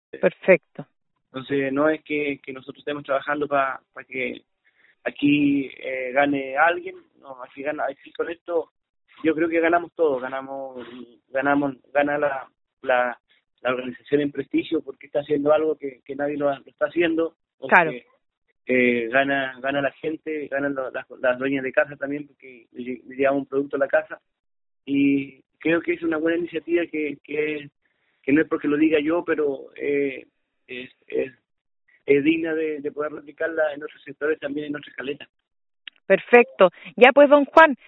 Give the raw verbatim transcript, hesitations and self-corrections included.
Perfecto. Entonces no es que, que nosotros estemos trabajando para pa que aquí eh, gane alguien, no, aquí gana, aquí con esto yo creo que ganamos todos, ganamos, ganamos, gana la, la, la organización en prestigio porque está haciendo algo que, que nadie lo, lo está haciendo, Claro. porque eh, gana, gana la gente, ganan lo- las, las dueñas de casa también porque le, lle- le llevamos un producto a la casa y creo que es una buena iniciativa que, que, que no es porque lo diga yo, pero eh, es, es, es digna de, de poder replicarla en otros sectores también en otras caletas. Perfecto. Ya pues, don Juan,